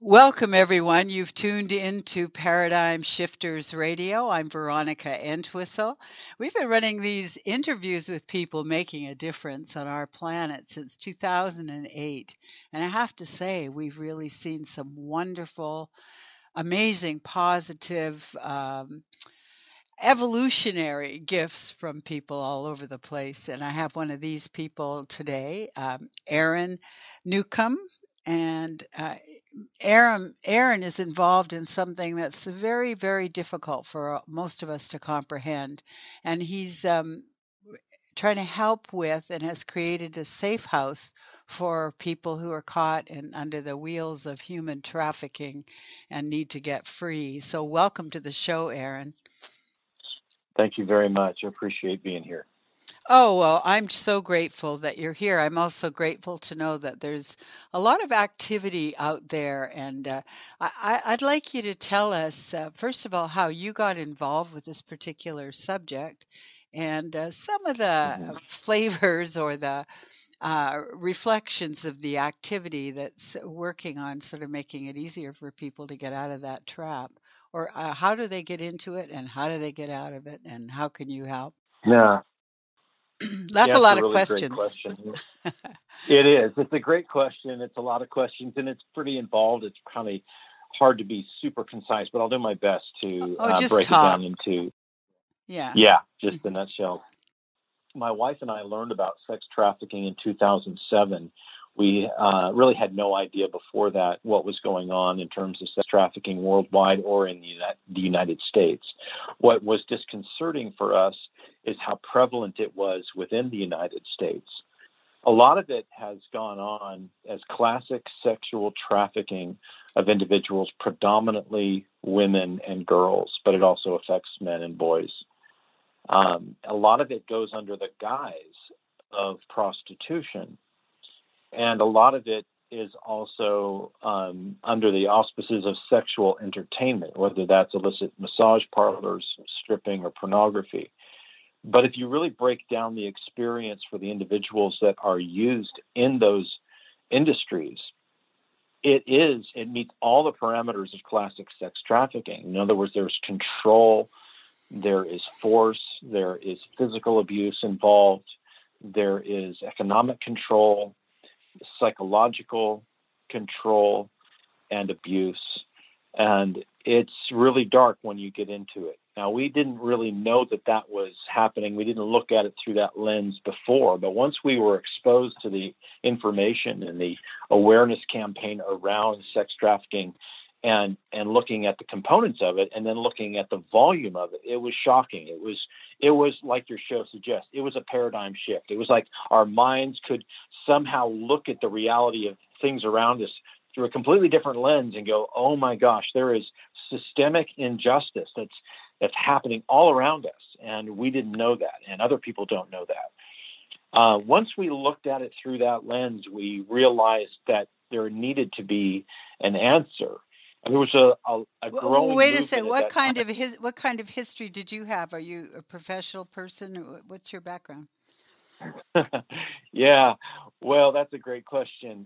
Welcome, everyone. You've tuned into Paradigm Shifters Radio. I'm Veronica Entwistle. We've been running these interviews with people making a difference on our planet since 2008. And I have to say, we've really seen some wonderful, amazing, positive, evolutionary gifts from people all over the place. And I have one of these people today, Aaron Newcomb. And Aaron is involved in something that's very, very difficult for most of us to comprehend. And he's trying to help with and has created a safe house for people who are caught and under the wheels of human trafficking and need to get free. So, welcome to the show, Aaron. Thank you very much. I appreciate being here. Oh, well, I'm so grateful that you're here. I'm also grateful to know that there's a lot of activity out there. And I'd like you to tell us, first of all, how you got involved with this particular subject and some of the hmm flavors or the reflections of the activity that's working on sort of making it easier for people to get out of that trap. Or how do they get into it and how do they get out of it and how can you help? Yeah, That's yeah, a it's a lot of really great questions. question. It is. It's a great question. It's a lot of questions, and it's pretty involved. It's kind of hard to be super concise, but I'll do my best to Oh, just break it talk. down into, Yeah. yeah, just the nutshell. My wife and I learned about sex trafficking in 2007. We really had no idea before that what was going on in terms of sex trafficking worldwide or in the United States. What was disconcerting for us is how prevalent it was within the United States. A lot of it has gone on as classic sexual trafficking of individuals, predominantly women and girls, but it also affects men and boys. A lot of it goes under the guise of prostitution, and a lot of it is also under the auspices of sexual entertainment, whether that's illicit massage parlors, stripping, or pornography. But if you really break down the experience for the individuals that are used in those industries, it meets all the parameters of classic sex trafficking. In other words, there's control, there is force, there is physical abuse involved, there is economic control, psychological control, and abuse. And it's really dark when you get into it. Now, we didn't really know that that was happening. We didn't look at it through that lens before. But once we were exposed to the information and the awareness campaign around sex trafficking and looking at the components of it and then looking at the volume of it, it was shocking. It was like your show suggests. It was a paradigm shift. It was like our minds could somehow look at the reality of things around us through a completely different lens and go, oh my gosh, there is systemic injustice that's happening all around us, and we didn't know that, and other people don't know that. Once we looked at it through that lens, we realized that there needed to be an answer. And there was a growing Wait a second. movement at that time. What kind of history did you have? Are you a professional person? What's your background? Yeah, well, that's a great question.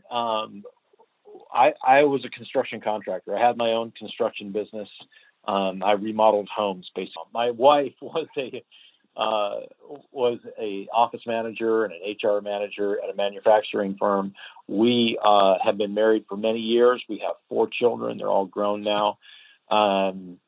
I was a construction contractor. I had my own construction business. I remodeled homes based on. My wife uh, was a office manager and an HR manager at a manufacturing firm. We have been married for many years. We have four children. They're all grown now. Um,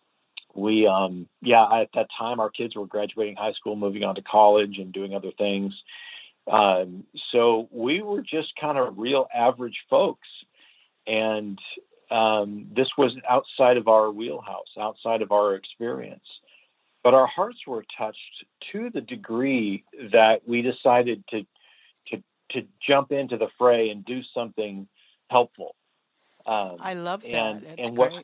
at that time, our kids were graduating high school, moving on to college, and doing other things. So we were just kind of real average folks. And this was outside of our wheelhouse, outside of our experience. But our hearts were touched to the degree that we decided to, to jump into the fray and do something helpful. I love that. It's And what great.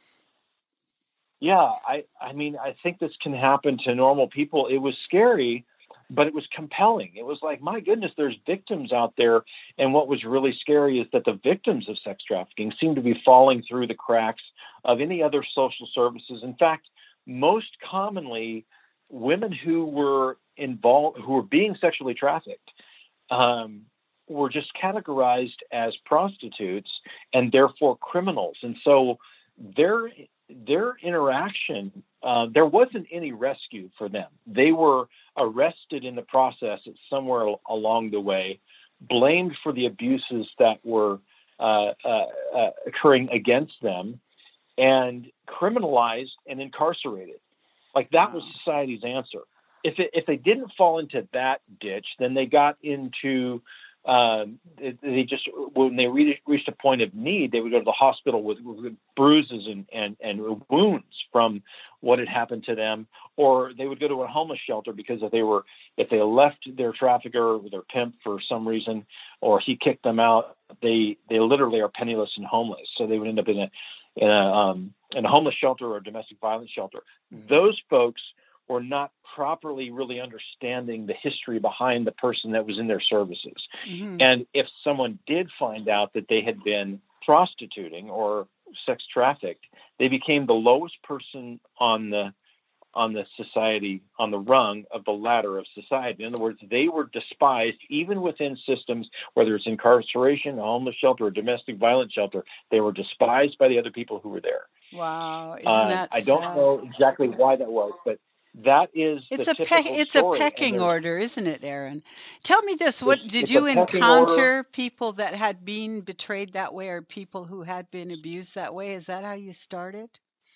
Yeah, I mean, I think this can happen to normal people. It was scary, but it was compelling. It was like, my goodness, there's victims out there. And what was really scary is that the victims of sex trafficking seem to be falling through the cracks of any other social services. In fact, most commonly, women who were involved, who were being sexually trafficked, um, were just categorized as prostitutes and therefore criminals. And so their interaction, there wasn't any rescue for them. They were arrested in the process at somewhere along the way, blamed for the abuses that were occurring against them, and criminalized and incarcerated. Like that was society's answer. If they didn't fall into that ditch, then they got into they just, when they reached a point of need, they would go to the hospital with bruises and wounds from what had happened to them, or they would go to a homeless shelter because if they left their trafficker or their pimp for some reason, or he kicked them out, they literally are penniless and homeless. So they would end up in a homeless shelter or a domestic violence shelter. Those folks were not properly really understanding the history behind the person that was in their services. Mm-hmm. And if someone did find out that they had been prostituting or sex trafficked, they became the lowest person on the society, on the rung of the ladder of society. In other words, they were despised even within systems, whether it's incarceration, a homeless shelter, or domestic violence shelter. They were despised by the other people who were there. Wow, isn't that I don't know exactly why that was, but that is it's the typical it's story. A pecking order, isn't it, Aaron? Tell me this: what did it's you encounter people that had been betrayed that way, or people who had been abused that way? Is that how you started?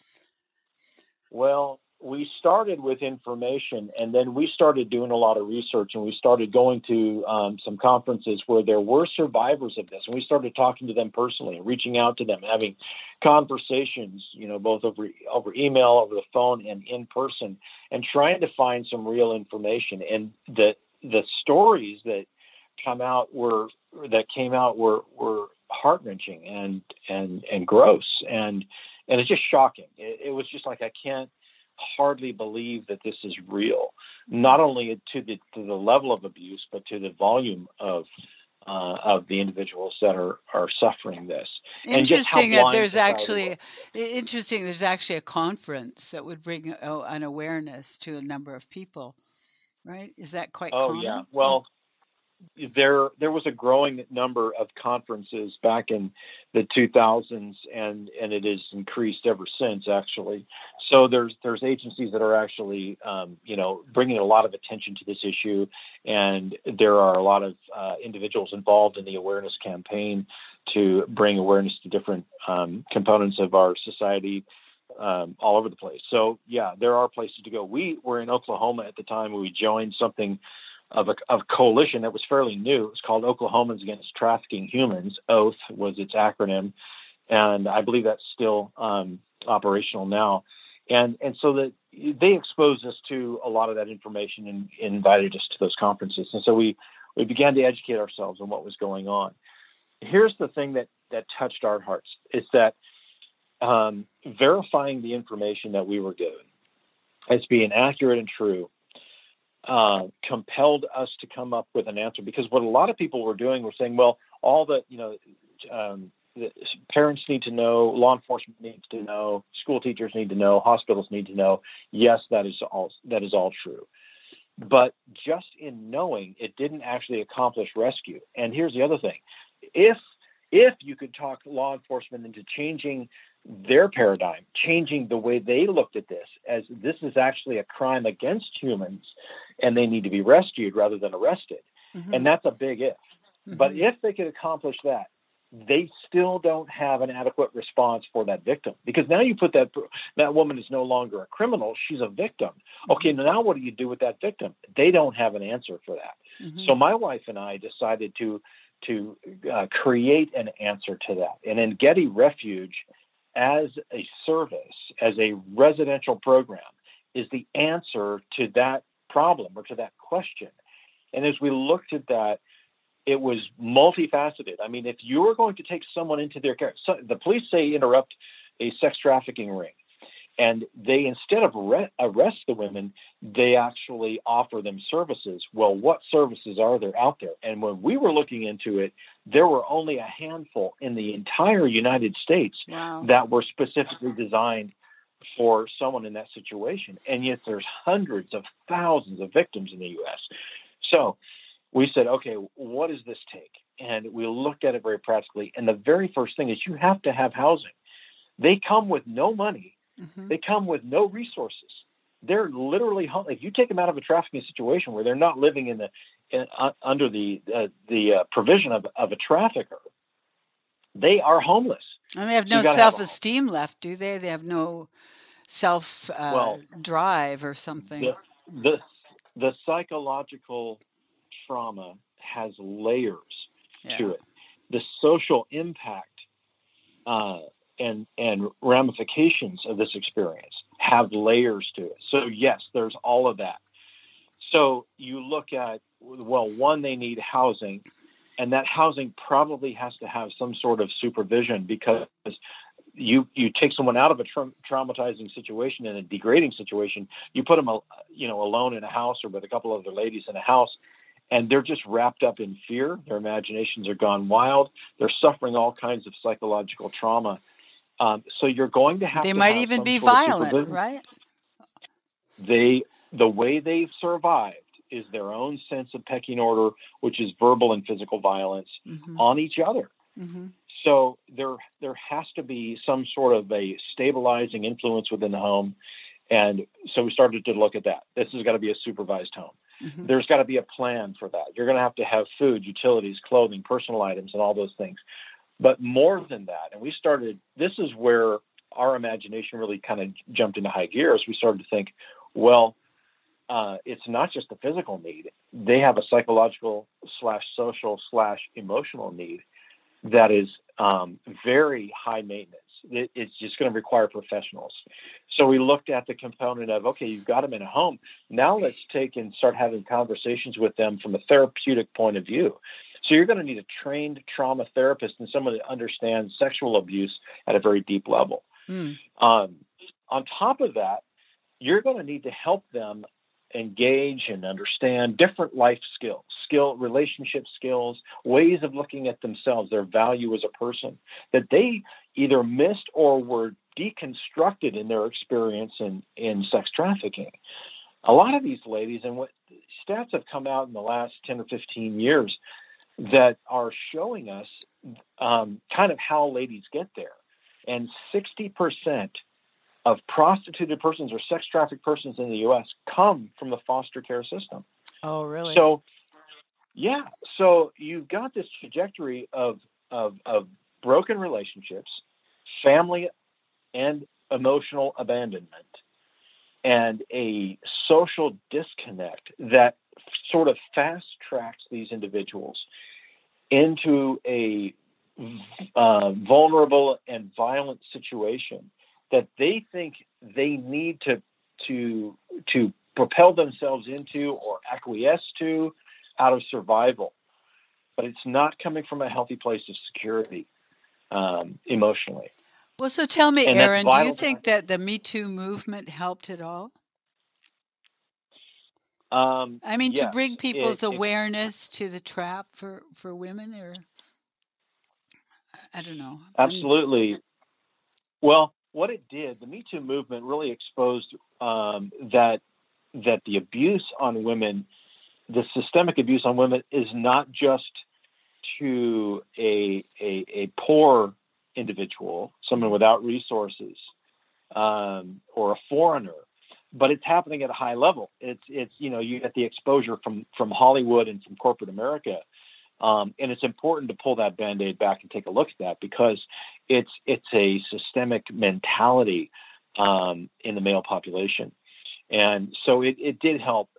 Well, we started with information, and then we started doing a lot of research, and we started going to some conferences where there were survivors of this, and we started talking to them personally and reaching out to them, having conversations, both over email, over the phone, and in person, and trying to find some real information. And the stories that came out were heart-wrenching and gross, and it's just shocking. It was just like, I can't hardly believe that this is real, not only to the level of abuse, but to the volume of the individuals that are suffering this. Interesting that there's actually a conference that would bring an awareness to a number of people, right? Is that quite common? Oh yeah, well, there was a growing number of conferences back in the 2000s, and it has increased ever since, actually. So there's agencies that are actually bringing a lot of attention to this issue, and there are a lot of individuals involved in the awareness campaign to bring awareness to different components of our society all over the place. So yeah, there are places to go. We were in Oklahoma at the time when we joined something of a coalition that was fairly new. It was called Oklahomans Against Trafficking Humans. OATH was its acronym, and I believe that's still operational now. And so that they exposed us to a lot of that information and invited us to those conferences. And so we began to educate ourselves on what was going on. Here's the thing that touched our hearts, is that verifying the information that we were given as being accurate and true compelled us to come up with an answer. Because what a lot of people were doing were saying, well, all the parents need to know, law enforcement needs to know, school teachers need to know, hospitals need to know. Yes, that is all true. But just in knowing, it didn't actually accomplish rescue. And here's the other thing. If you could talk law enforcement into changing their paradigm, changing the way they looked at this, as this is actually a crime against humans and they need to be rescued rather than arrested. Mm-hmm. And that's a big if. Mm-hmm. But if they could accomplish that, they still don't have an adequate response for that victim, because now you put that woman is no longer a criminal. She's a victim. Okay. Now what do you do with that victim? They don't have an answer for that. Mm-hmm. So my wife and I decided to create an answer to that. And in Getty Refuge, as a service, as a residential program, is the answer to that problem or to that question. And as we looked at that, it was multifaceted. I mean, if you're going to take someone into their care, so the police say interrupt a sex trafficking ring, and they, instead of arrest the women, they actually offer them services. Well, what services are there out there? And when we were looking into it, there were only a handful in the entire United States that were specifically designed for someone in that situation. And yet there's hundreds of thousands of victims in the U.S. So we said, okay, what does this take? And we looked at it very practically. And the very first thing is you have to have housing. They come with no money. Mm-hmm. They come with no resources. They're literally, if you take them out of a trafficking situation where they're not living under the provision of a trafficker, they are homeless. And they have So no self-esteem left, do they? They have no self drive or something. The psychological trauma has layers to it. The social impact and ramifications of this experience have layers to it. So yes, there's all of that. So you look at, well, one, they need housing, and that housing probably has to have some sort of supervision, because you take someone out of a traumatizing situation and a degrading situation, you put them, alone in a house or with a couple of other ladies in a house, and they're just wrapped up in fear. Their imaginations are gone wild. They're suffering all kinds of psychological trauma. So you're going to have they to might have even some be sort violent, of right? The way they've survived is their own sense of pecking order, which is verbal and physical violence on each other. Mm-hmm. So there has to be some sort of a stabilizing influence within the home. And so we started to look at that. This has got to be a supervised home. Mm-hmm. There's got to be a plan for that. You're going to have food, utilities, clothing, personal items, and all those things. But more than that, and this is where our imagination really kind of jumped into high gear, as we started to think, well, it's not just a physical need. They have a psychological / social / emotional need that is very high maintenance. It's just going to require professionals. So we looked at the component of, okay, you've got them in a home. Now let's take and start having conversations with them from a therapeutic point of view. So you're going to need a trained trauma therapist and someone that understands sexual abuse at a very deep level. On top of that, you're going to need to help them engage and understand different life skills, relationship skills, ways of looking at themselves, their value as a person, that they either missed or were deconstructed in their experience in sex trafficking. A lot of these ladies, and what stats have come out in the last 10 or 15 years that are showing us kind of how ladies get there. And 60% of prostituted persons or sex trafficked persons in the U.S. come from the foster care system. Oh, really? So, yeah. So you've got this trajectory of broken relationships, family and emotional abandonment, and a social disconnect that sort of fast tracks these individuals into a vulnerable and violent situation that they think they need to propel themselves into or acquiesce to out of survival. But it's not coming from a healthy place of security emotionally. Well, so tell me, Aaron, do you think that the Me Too movement helped at all? I mean, yes, to bring people's awareness to the trap for women, or I don't know. Absolutely. Well, what it did, the Me Too movement really exposed that the abuse on women, the systemic abuse on women, is not just to a poor individual, someone without resources, or a foreigner, but it's happening at a high level. It's you get the exposure from Hollywood and from corporate America. And it's important to pull that Band-Aid back and take a look at that, because it's a systemic mentality in the male population. And so it did help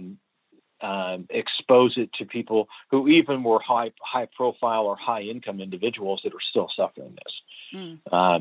expose it to people who even were high profile or high income individuals that are still suffering this.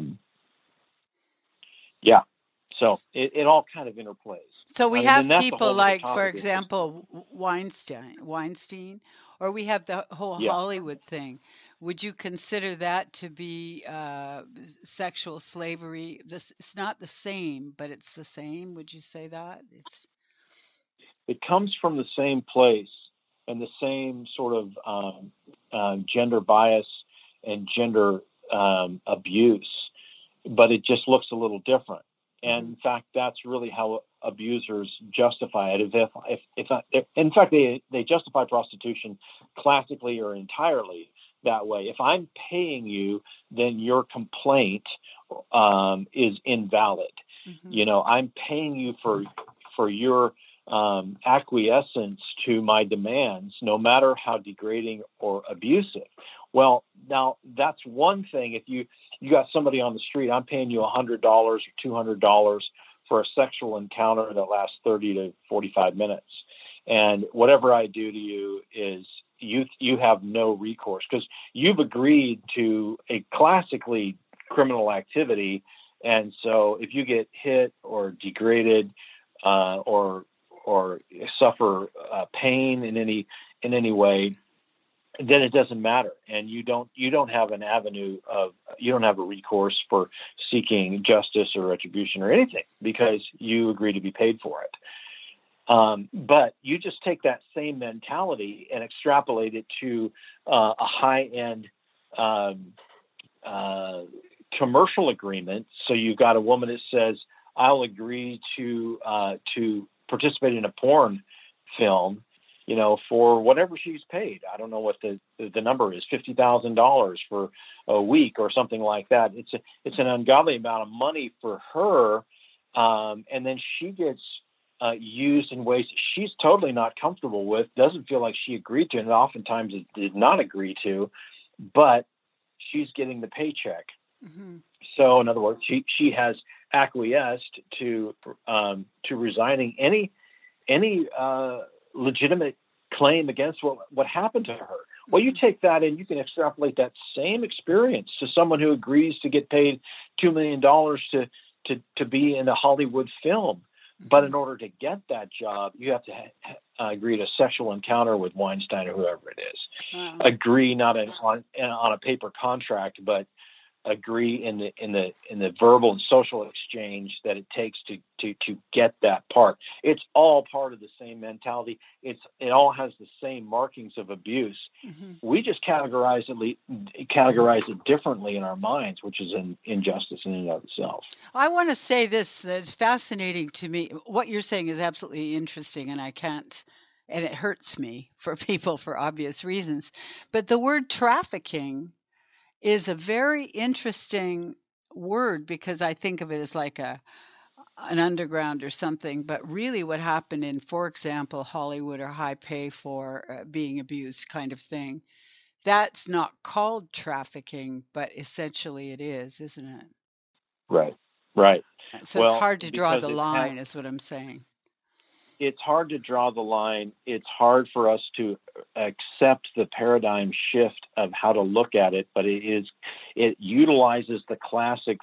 Yeah. So it all kind of interplays. So we have people like, for example, Weinstein, or we have the whole Hollywood thing. Would you consider that to be sexual slavery? It's not the same, but it's the same. Would you say that? It comes from the same place and the same sort of gender bias and gender abuse, but it just looks a little different. And in fact, that's really how abusers justify it. In fact, they justify prostitution classically or entirely that way. If I'm paying you, then your complaint is invalid. Mm-hmm. I'm paying you for your acquiescence to my demands, no matter how degrading or abusive. Well, now that's one thing. If you got somebody on the street, I'm paying you $100 or $200 for a sexual encounter that lasts 30 to 45 minutes, and whatever I do to you is you have no recourse because you've agreed to a classically criminal activity. And so if you get hit or degraded or suffer pain in any way, then it doesn't matter, and you don't have an avenue you don't have a recourse for seeking justice or retribution or anything because you agree to be paid for it. But you just take that same mentality and extrapolate it to a high-end commercial agreement. So you've got a woman that says, "I'll agree to participate in a porn film, for whatever she's paid." I don't know what the number is, $50,000 for a week or something like that. It's an ungodly amount of money for her, and then she gets used in ways that she's totally not comfortable with, doesn't feel like she agreed to, and oftentimes it did not agree to, but she's getting the paycheck. Mm-hmm. So in other words, she has acquiesced to resigning any legitimate claim against what happened to her. Well, you take that and you can extrapolate that same experience to someone who agrees to get paid $2 million to be in a Hollywood film. But in order to get that job, you have to agree to a sexual encounter with Weinstein or whoever it is. Wow. Agree not on a paper contract, but agree in the verbal and social exchange that it takes to get that part. It's all part of the same mentality. It all has the same markings of abuse. Mm-hmm. We just categorize it differently in our minds, which is an injustice in and of itself. I want to say this, that it's fascinating to me. What you're saying is absolutely interesting, and and it hurts me for people for obvious reasons. But the word trafficking is a very interesting word because I think of it as like an underground or something. But really, what happened in, for example, Hollywood or high pay for being abused kind of thing, that's not called trafficking, but essentially it is, isn't it? Right. So it's Well, hard to draw because the line, is what I'm saying. it's hard to draw the line. It's hard for us to accept the paradigm shift of how to look at it, but it utilizes the classic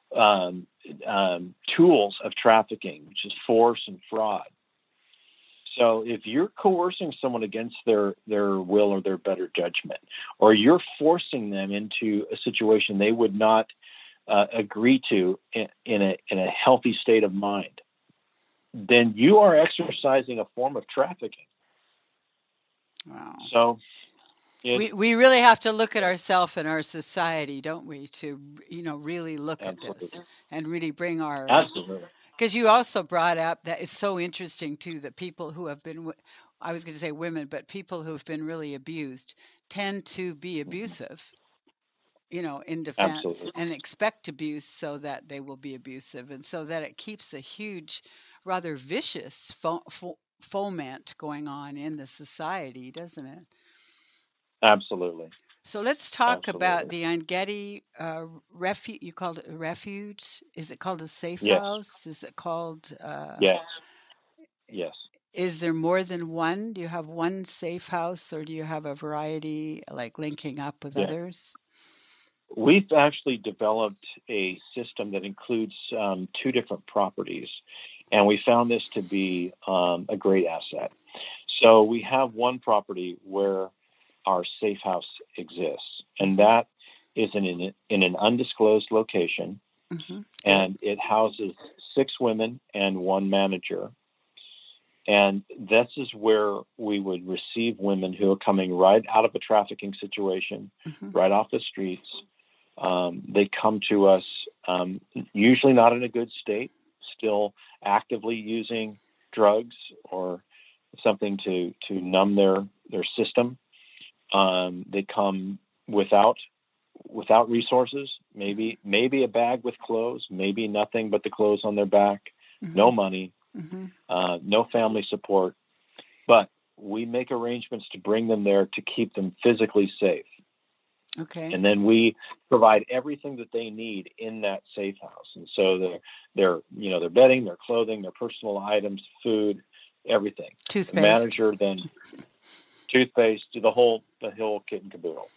tools of trafficking, which is force and fraud. So if you're coercing someone against their will or their better judgment, or you're forcing them into a situation they would not agree to in a healthy state of mind, then you are exercising a form of trafficking. Wow. So we really have to look at ourselves and our society, don't we, to really look absolutely. at this and really bring our Absolutely. Because you also brought up that it's so interesting too that people who have been, I was going to say women, but people who've been really abused tend to be abusive, in defense Absolutely. and expect abuse so that they will be abusive. And so that it keeps a huge, rather vicious foment going on in the society, doesn't it? Absolutely. So let's talk about Absolutely. the Engedi refuge. You called it a refuge. Is it called a safe Yes. house? Is it called? Yes. Yes. Is there more than one? Do you have one safe house, or do you have a variety, like linking up with Yeah. others? We've actually developed a system that includes 2 different properties, and we found this to be a great asset. So we have one property where our safe house exists, and that is in an undisclosed location, Mm-hmm. and it houses 6 women and 1 manager. And this is where we would receive women who are coming right out of a trafficking situation, Mm-hmm. right off the streets. They come to us, usually not in a good state still actively using drugs or something to numb their system. They come without resources, maybe a bag with clothes, maybe nothing but the clothes on their back, no money, no family support. But we make arrangements to bring them there to keep them physically safe. Okay. And then we provide everything that they need in that safe house. And so their bedding, their clothing, their personal items, food, everything. Toothpaste. The manager then toothpaste, the whole kit and caboodle.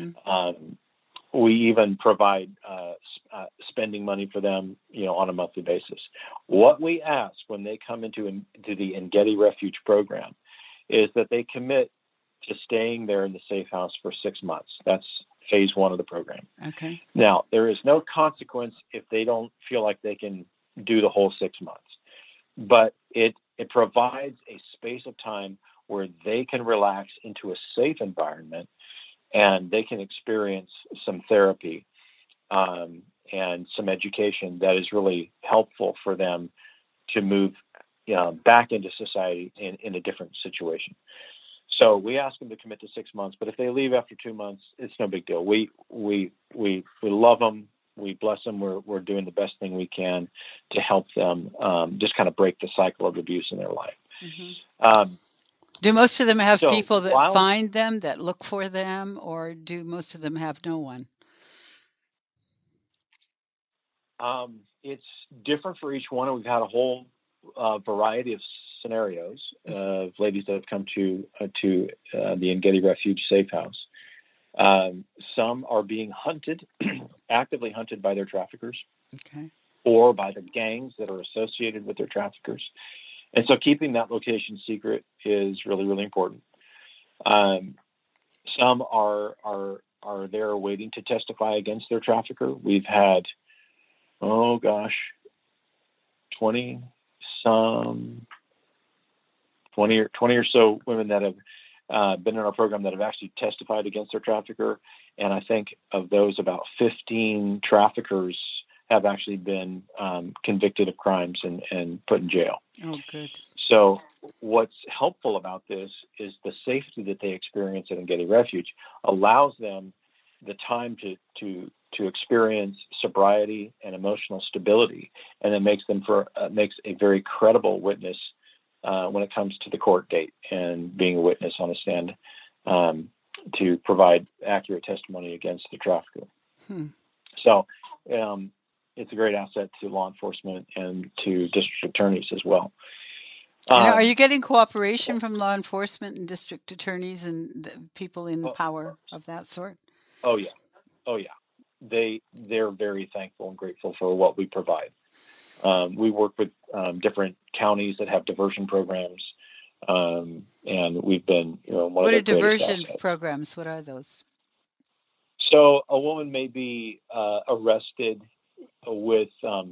We even provide spending money for them, on a monthly basis. What we ask when they come into the Engedi Refuge program is that they commit to staying there in the safe house for 6 months. That's phase 1 of the program. Okay. Now, there is no consequence if they don't feel like they can do the whole 6 months, but it provides a space of time where they can relax into a safe environment and they can experience some therapy and some education that is really helpful for them to move back into society in a different situation. So we ask them to commit to 6 months, but if they leave after 2 months, it's no big deal. We love them. We bless them. We're doing the best thing we can to help them just kind of break the cycle of abuse in their life. Do most of them have people that find them, that look for them, or do most of them have no one? It's different for each one. We've had a whole variety of scenarios of ladies that have come to the Engedi Refuge Safe House. Some are being hunted, actively hunted by their traffickers, or by the gangs that are associated with their traffickers. And so keeping that location secret is really, really important. Some are there waiting to testify against their trafficker. We've had, 20 or so women that have been in our program that have actually testified against their trafficker. And I think of those, about 15 traffickers have actually been convicted of crimes and put in jail. Oh, good. So what's helpful about this is the safety that they experience at Engedi Refuge allows them the time to experience sobriety and emotional stability, and it makes them makes a very credible witness when it comes to the court date and being a witness on a stand to provide accurate testimony against the trafficker. So it's a great asset to law enforcement and to district attorneys as well. Are you getting cooperation from law enforcement and district attorneys and people in power of that sort? Oh yeah. They're very thankful and grateful for what we provide. We work with different counties that have diversion programs, and we've been, one What of are diversion programs? What are those? So a woman may be arrested with,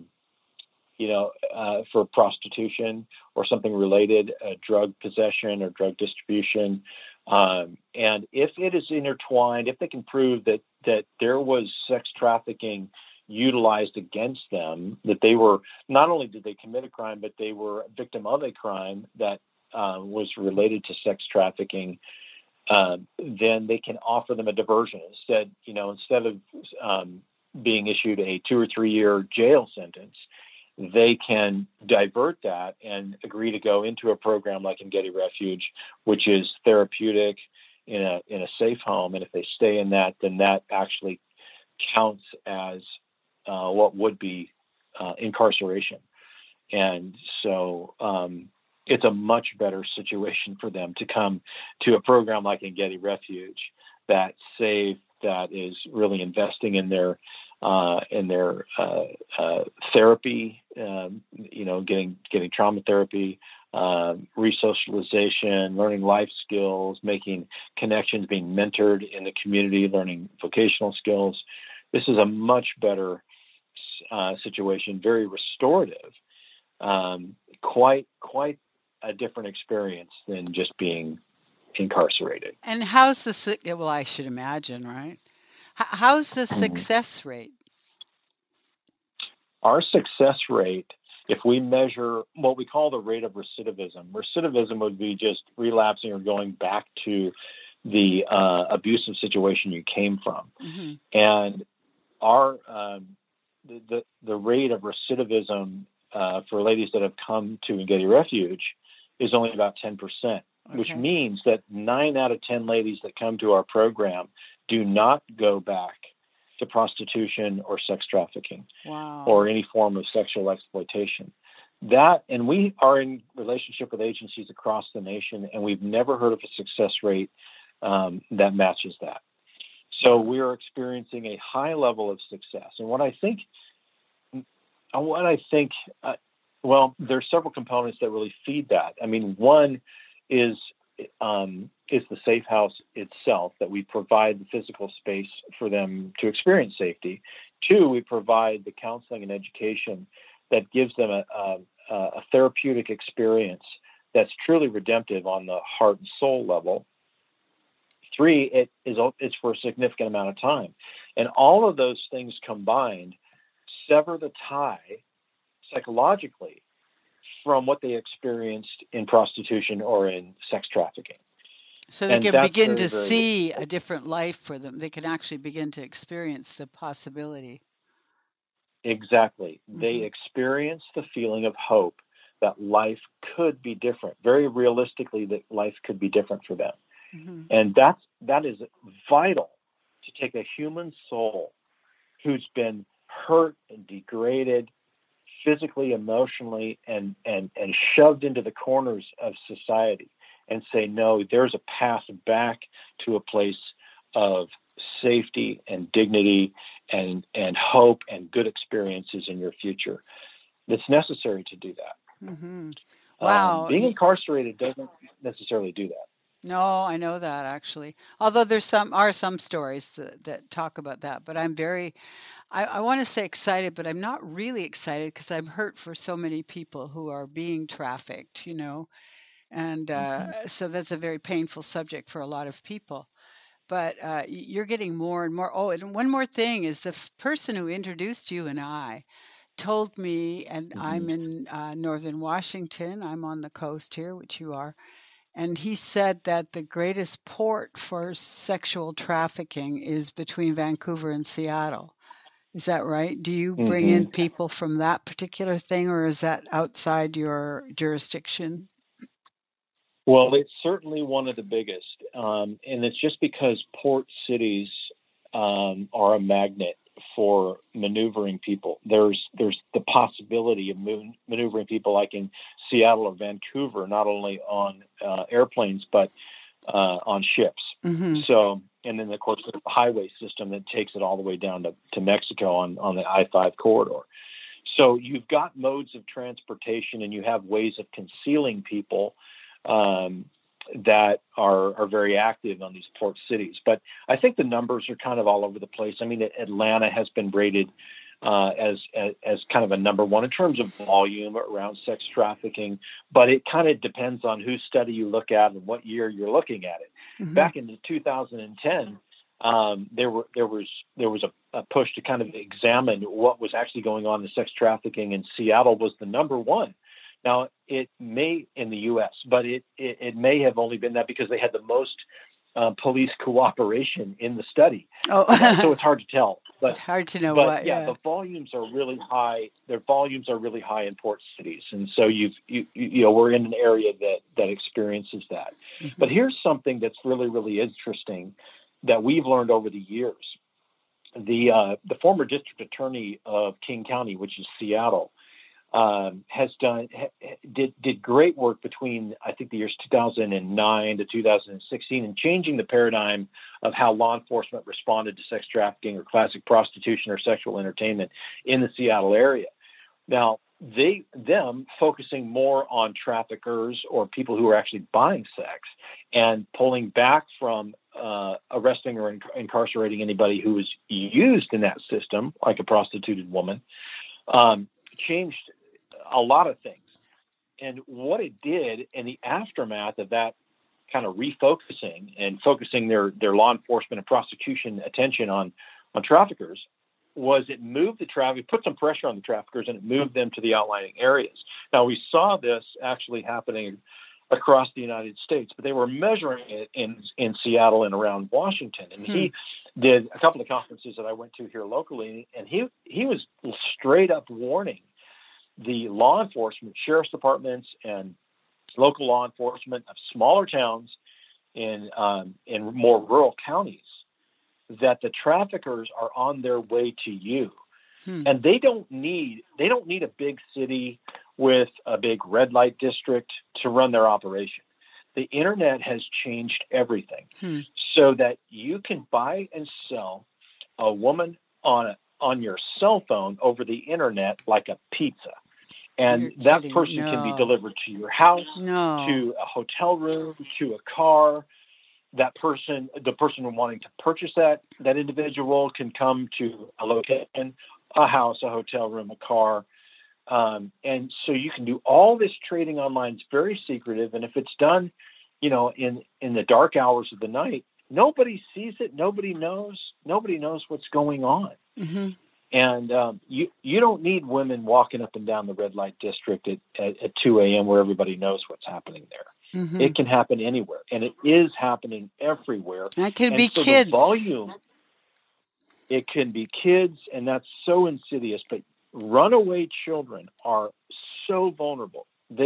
for prostitution or something related, drug possession or drug distribution. And if it is intertwined, if they can prove that there was sex trafficking utilized against them, that they were, not only did they commit a crime, but they were a victim of a crime that was related to sex trafficking, then they can offer them a diversion. Instead of being issued a 2 or 3 year jail sentence, they can divert that and agree to go into a program like Engedi Refuge, which is therapeutic in a safe home. And if they stay in that, then that actually counts as what would be incarceration. And so it's a much better situation for them to come to a program like Engedi Refuge that's safe, that is really investing in their therapy, getting trauma therapy, resocialization, learning life skills, making connections, being mentored in the community, learning vocational skills. This is a much better situation, very restorative, quite a different experience than just being incarcerated. And how's the, well, I should imagine, right? How's the success rate? Our success rate if we measure what we call the rate of recidivism would be just relapsing or going back to the abusive situation you came from. Mm-hmm. And our the rate of recidivism for ladies that have come to Engedi Refuge is only about 10%, which means that 9 out of 10 ladies that come to our program do not go back to prostitution or sex trafficking or any form of sexual exploitation. And we are in relationship with agencies across the nation, and we've never heard of a success rate that matches that. So we are experiencing a high level of success. And what I think, well, there's several components that really feed that. I mean, one is the safe house itself, that we provide the physical space for them to experience safety. 2, we provide the counseling and education that gives them a therapeutic experience that's truly redemptive on the heart and soul level. 3, it's for a significant amount of time. And all of those things combined sever the tie psychologically from what they experienced in prostitution or in sex trafficking. So they can begin to see a different life for them. They can actually begin to experience the possibility. Exactly. Mm-hmm. They experience the feeling of hope that life could be different. Very realistically, that life could be different for them. Mm-hmm. And that is vital to take a human soul who's been hurt and degraded physically, emotionally, and shoved into the corners of society, and say, no, there's a path back to a place of safety and dignity and hope and good experiences in your future. It's necessary to do that. Mm-hmm. Wow. Being incarcerated doesn't necessarily do that. No, I know that, actually. Although there are some stories that talk about that, but I'm I want to say excited, but I'm not really excited because I'm hurt for so many people who are being trafficked, and so that's a very painful subject for a lot of people. But you're getting more and more. Oh, and one more thing is the person who introduced you and I told me, and I'm in northern Washington, I'm on the coast here, which you are, and he said that the greatest port for sexual trafficking is between Vancouver and Seattle. Is that right? Do you bring in people from that particular thing, or is that outside your jurisdiction? Well, it's certainly one of the biggest, and it's just because port cities are a magnet for maneuvering people. There's the possibility of maneuvering people like in Seattle or Vancouver, not only on airplanes but on ships. Mm-hmm. So, and then of course the highway system that takes it all the way down to Mexico on the I-5 corridor. So you've got modes of transportation, and you have ways of concealing people that are very active on these port cities. But I think the numbers are kind of all over the place. I mean, Atlanta has been rated as kind of a number one in terms of volume around sex trafficking, but it kind of depends on whose study you look at and what year you're looking at it. Mm-hmm. Back in 2010, there was a push to kind of examine what was actually going on in sex trafficking, and Seattle was the number one. Now, it may in the U.S., but it may have only been that because they had the most police cooperation in the study. Oh. So it's hard to tell. But, it's hard to know what. Yeah, the volumes are really high. Their volumes are really high in port cities, and so we're in an area that experiences that. Mm-hmm. But here's something that's really, really interesting that we've learned over the years. The former district attorney of King County, which is Seattle, did great work between, I think, the years 2009 to 2016 in changing the paradigm of how law enforcement responded to sex trafficking or classic prostitution or sexual entertainment in the Seattle area. Now, them focusing more on traffickers or people who are actually buying sex and pulling back from arresting or incarcerating anybody who was used in that system, like a prostituted woman, changed a lot of things. And what it did in the aftermath of that kind of refocusing and focusing their law enforcement and prosecution attention on traffickers was it moved the traffic, put some pressure on the traffickers, and it moved them to the outlying areas. Now, we saw this actually happening across the United States, but they were measuring it in Seattle and around Washington. And he did a couple of conferences that I went to here locally, and he was straight up warning the law enforcement, sheriff's departments, and local law enforcement of smaller towns in more rural counties that the traffickers are on their way to you. And they don't need a big city with a big red light district to run their operation. The internet has changed everything so that you can buy and sell a woman on your cell phone over the internet like a pizza. And that person can be delivered to your house, to a hotel room, to a car. That person, the person wanting to purchase that individual can come to a location, a house, a hotel room, a car. And so you can do all this trading online. It's very secretive. And if it's done, in the dark hours of the night, nobody sees it. Nobody knows what's going on. Mm-hmm. And you don't need women walking up and down the red light district at 2 a.m. where everybody knows what's happening there. Mm-hmm. It can happen anywhere, and it is happening everywhere. That could be kids. The volume, it can be kids, and that's so insidious. But runaway children are so vulnerable.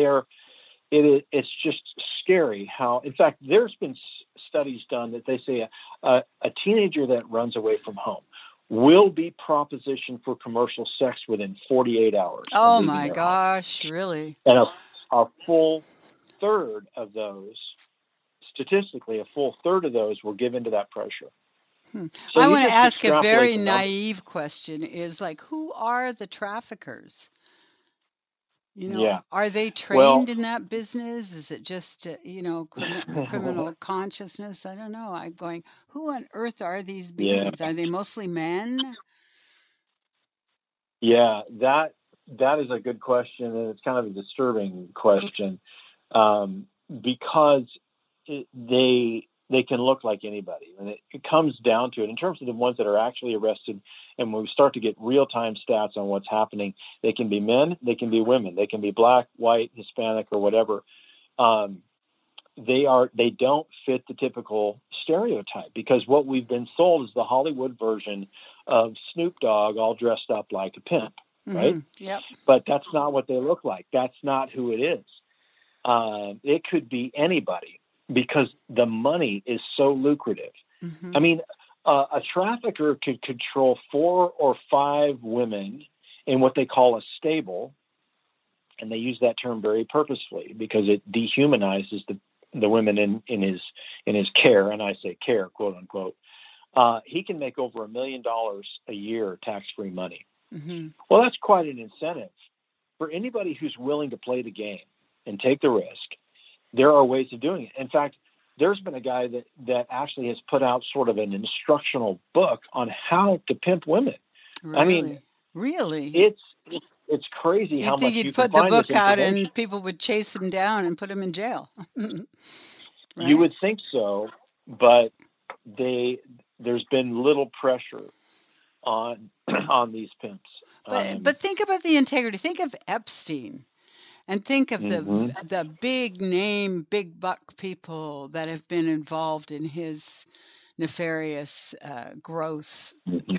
It's just scary how, in fact, there's been studies done that they say a teenager that runs away from home will be propositioned for commercial sex within 48 hours. Oh my gosh, home. Really? And a full third of those, statistically, a full third of those will give into that pressure. So I want to ask a very naive question: is like, who are the traffickers? Are they trained in that business? Is it just criminal consciousness? I don't know. I'm going, who on earth are these beings? Are they mostly men? Yeah, that is a good question, and it's kind of a disturbing question. Because they can look like anybody. And it comes down to it in terms of the ones that are actually arrested. And when we start to get real-time stats on what's happening, they can be men, they can be women, they can be black, white, Hispanic, or whatever. They don't fit the typical stereotype, because what we've been sold is the Hollywood version of Snoop Dogg all dressed up like a pimp, right? Yep. But that's not what they look like. That's not who it is. It could be anybody, because the money is so lucrative. Mm-hmm. I mean, a trafficker could control 4 or 5 women in what they call a stable, and they use that term very purposefully because it dehumanizes the women in his care, and I say care, quote unquote. He can make over $1 million a year tax-free money. Mm-hmm. Well, that's quite an incentive for anybody who's willing to play the game and take the risk. There are ways of doing it. In fact, there's been a guy that actually has put out sort of an instructional book on how to pimp women. Really? I mean, really, it's crazy how much you can put the book out and people would chase him down and put him in jail. Right? You would think so, but there's been little pressure on these pimps. But think about the integrity. Think of Epstein. And think of the big name, big buck people that have been involved in his nefarious growth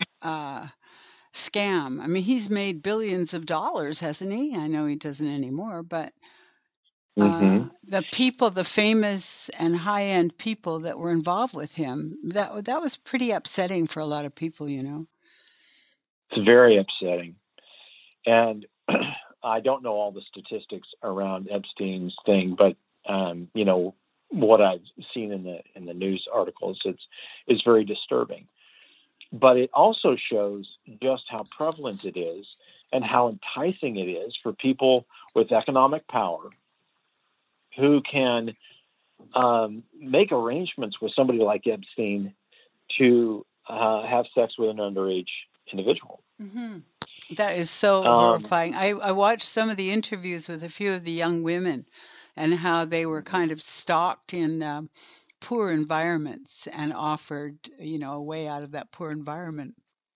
scam. I mean, he's made billions of dollars, hasn't he? I know he doesn't anymore, but the people, the famous and high-end people that were involved with him, that was pretty upsetting for a lot of people, It's very upsetting. And I don't know all the statistics around Epstein's thing, but what I've seen in the news articles, it's very disturbing. But it also shows just how prevalent it is and how enticing it is for people with economic power who can make arrangements with somebody like Epstein to have sex with an underage individual. Mm-hmm. That is so horrifying. I watched some of the interviews with a few of the young women and how they were kind of stalked in poor environments and offered, a way out of that poor environment.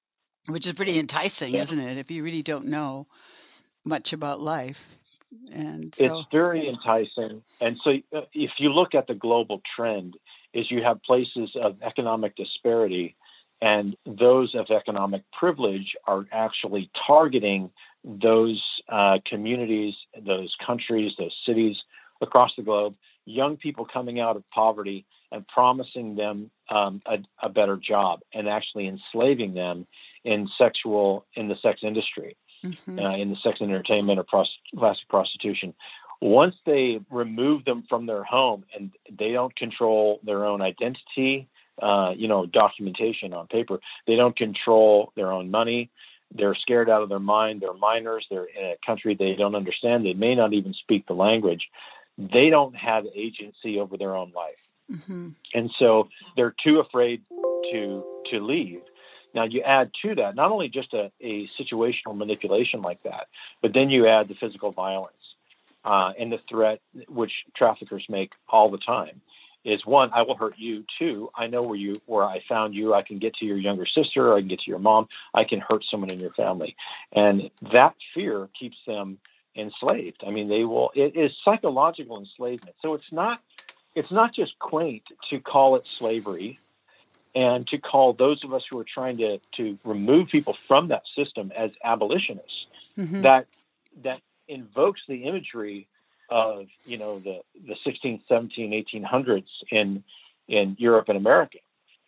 which is pretty enticing, Yeah. isn't it? If you really don't know much about life. And It's so, very enticing. And so if you look at the global trend, is you have places of economic disparity, and those of economic privilege are actually targeting those communities, those countries, those cities across the globe, young people coming out of poverty and promising them a better job, and actually enslaving them in the sex industry, hmm in the sex and entertainment or classic prostitution. Once they remove them from their home and they don't control their own identity, documentation on paper, they don't control their own money. They're scared out of their mind. They're minors. They're in a country they don't understand. They may not even speak the language. They don't have agency over their own life. hmm And so they're too afraid to leave. Now you add to that not only just a situational manipulation like that, but then you add the physical violence and the threat which traffickers make all the time. Is one, I will hurt you. Two, I know where I found you. I can get to your younger sister. I can get to your mom. I can hurt someone in your family, and that fear keeps them enslaved. I mean, it is psychological enslavement. So it's not just quaint to call it slavery, and to call those of us who are trying to remove people from that system as abolitionists. hmm That invokes the imagery of the 16th, 17th, 1800s in Europe and America,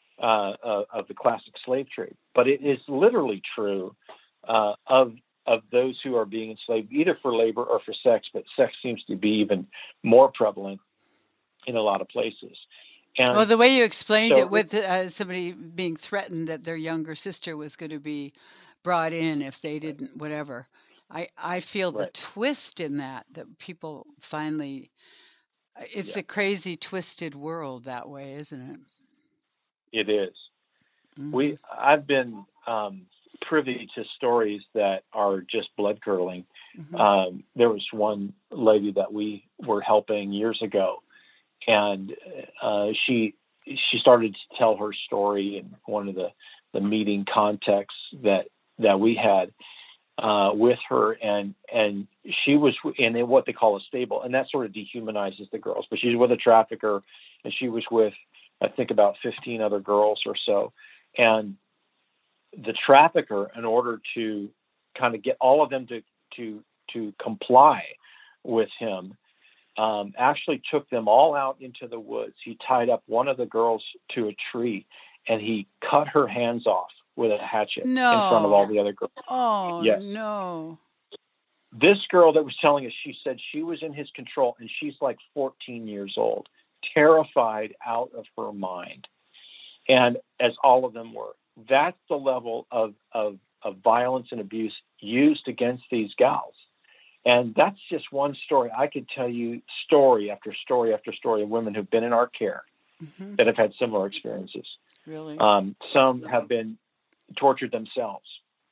of the classic slave trade. But it is literally true of those who are being enslaved either for labor or for sex, but sex seems to be even more prevalent in a lot of places. Well, And the way you explained so it with somebody being threatened that their younger sister was going to be brought in if they didn't, whatever. I feel the right, twist in that people finally, it's yeah, a crazy, twisted world that way, isn't it? it is. hmm I've been privy to stories that are just blood curdling. hmm There was one lady that we were helping years ago, and she started to tell her story in one of the meeting contexts that we had with her, and she was in what they call a stable, and that sort of dehumanizes the girls. But she's with a trafficker, and she was with, I think, about 15 other girls or so, and the trafficker, in order to kind of get all of them to comply with him, actually took them all out into the woods. He tied up one of the girls to a tree, and he cut her hands off with a hatchet in front of all No. the other girls. Oh, Yes. no. This girl that was telling us, she said she was in his control, and she's like 14 years old, terrified out of her mind. And as all of them were, that's the level of violence and abuse used against these gals. And that's just one story. I could tell you story after story after story of women who've been in our care hmm that have had similar experiences. Really? Some have been tortured themselves.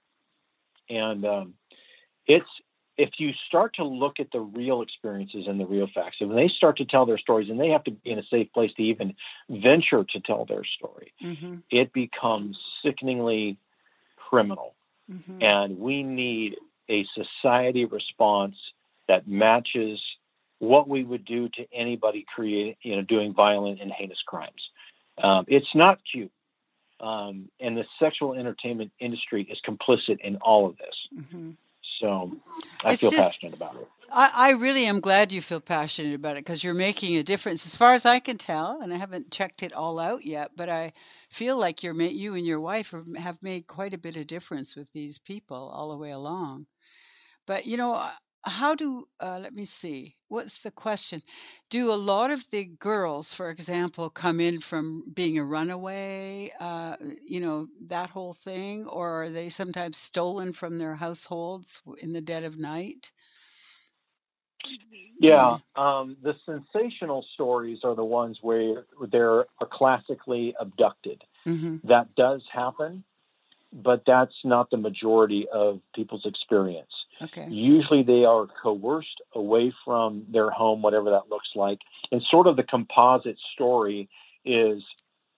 And it's if you start to look at the real experiences and the real facts, and when they start to tell their stories, and they have to be in a safe place to even venture to tell their story, hmm it becomes sickeningly criminal. hmm And we need a society response that matches what we would do to anybody doing violent and heinous crimes. It's not cute. And the sexual entertainment industry is complicit in all of this. hmm So I It's feel just, passionate about it. I really am glad you feel passionate about it because you're making a difference as far as I can tell. And I haven't checked it all out yet, but I feel like you and your wife have made quite a bit of difference with these people all the way along. But how do let me see. What's the question? Do a lot of the girls, for example, come in from being a runaway, that whole thing, or are they sometimes stolen from their households in the dead of night? Do Yeah, you? the sensational stories are the ones where they're classically abducted. Mhm. That does happen, but that's not the majority of people's experience. Okay. Usually they are coerced away from their home, whatever that looks like. And sort of the composite story is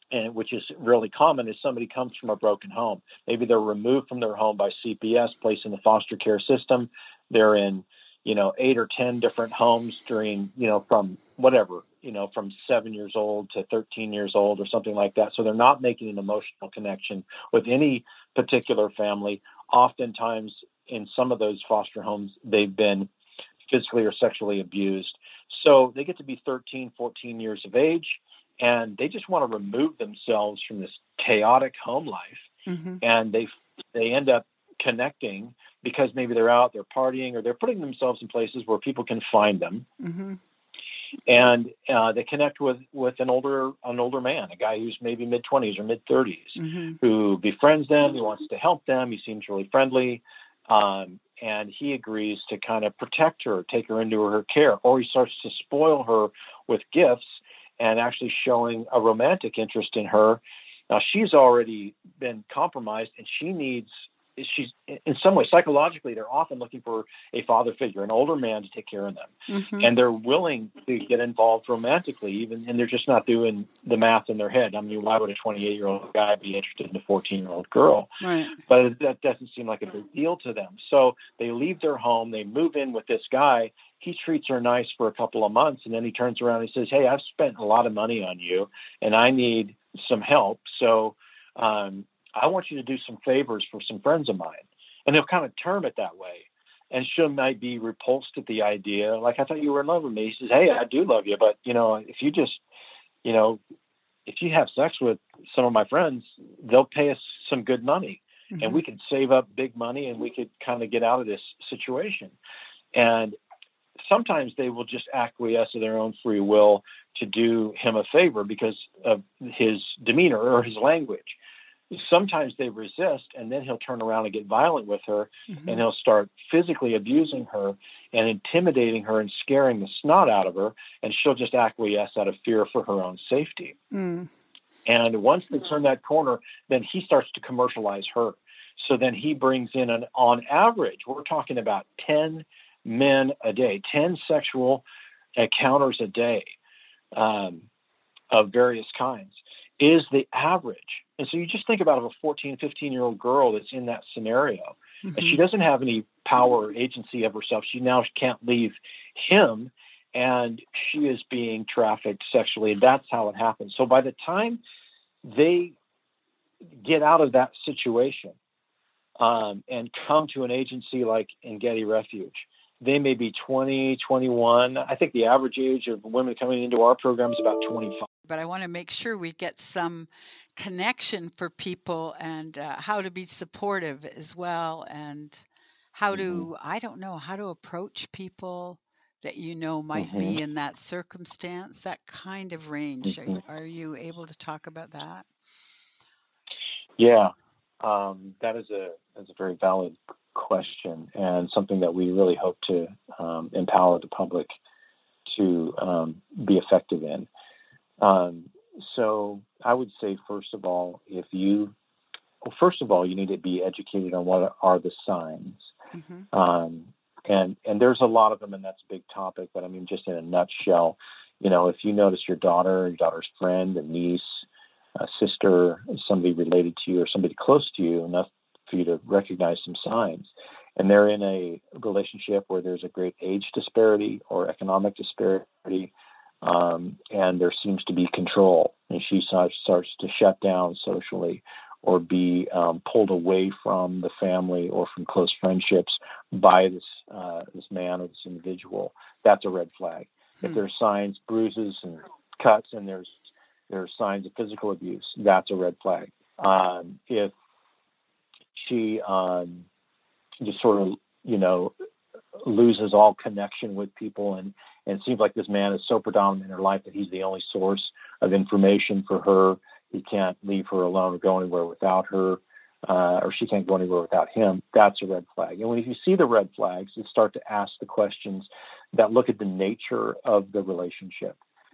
and which is really common, is somebody comes from a broken home. Maybe they're removed from their home by CPS, placed in the foster care system. They're in, 8 or 10 different homes during, from whatever, from 7 years old to 13 years old or something like that. So they're not making an emotional connection with any particular family. Oftentimes in some of those foster homes, they've been physically or sexually abused. So they get to be 13, 14 years of age, and they just want to remove themselves from this chaotic home life. Mm-hmm. And they end up connecting because maybe they're out, they're partying, or they're putting themselves in places where people can find them. Mm-hmm. And they connect with an older man, a guy who's maybe mid-20s or mid-30s, mm-hmm. who befriends them. He wants to help them. He seems really friendly. And he agrees to kind of protect her, take her into her care, or he starts to spoil her with gifts and actually showing a romantic interest in her. Now, she's already been compromised, and she's in some way psychologically, they're often looking for a father figure, an older man to take care of them. Mm-hmm. And they're willing to get involved romantically, and they're just not doing the math in their head. I mean, why would a 28-year-old guy be interested in a 14-year-old girl? Right. But that doesn't seem like a big deal to them. So they leave their home, they move in with this guy. He treats her nice for a couple of months, and then he turns around and says, "Hey, I've spent a lot of money on you, and I need some help. So I want you to do some favors for some friends of mine." And he'll kind of term it that way. And she might be repulsed at the idea, like, "I thought you were in love with me." He says, "Hey, I do love you, but, if you just, if you have sex with some of my friends, they'll pay us some good money. Mm-hmm. And we could save up big money, and we could kind of get out of this situation." And sometimes they will just acquiesce of their own free will to do him a favor because of his demeanor or his language. Sometimes they resist, and then he'll turn around and get violent with her, mm-hmm. and he'll start physically abusing her and intimidating her and scaring the snot out of her, and she'll just acquiesce out of fear for her own safety. Mm. And once they turn that corner, then he starts to commercialize her. So then he brings in, on average, we're talking about 10 men a day, 10 sexual encounters a day of various kinds is the average. And so you just think about a 14, 15-year-old girl that's in that scenario, mm-hmm. and she doesn't have any power or agency of herself. She now can't leave him, and she is being trafficked sexually, and that's how it happens. So by the time they get out of that situation and come to an agency like Engedi Refuge, they may be 20, 21. I think the average age of women coming into our program is about 25. But I want to make sure we get some connection for people, and how to be supportive as well, and how to, mm-hmm. I don't know, how to approach people that might mm-hmm. be in that circumstance, that kind of range. Mm-hmm. Are you able to talk about that? Yeah, that is a very valid question, and something that we really hope to empower the public to be effective in. So I would say, first of all, you need to be educated on what are the signs. Mm-hmm. And there's a lot of them, and that's a big topic, but I mean, just in a nutshell, if you notice your daughter's friend, a niece, a sister, somebody related to you or somebody close to you, enough for you to recognize some signs, and they're in a relationship where there's a great age disparity or economic disparity, and there seems to be control, and she starts to shut down socially or be pulled away from the family or from close friendships by this man or this individual, that's a red flag. If there's signs, bruises and cuts, and there's signs of physical abuse, that's a red flag. If she just sort of, loses all connection with people, and it seems like this man is so predominant in her life that he's the only source of information for her. He can't leave her alone or go anywhere without her, or she can't go anywhere without him. That's a red flag. And when you see the red flags, you start to ask the questions that look at the nature of the relationship.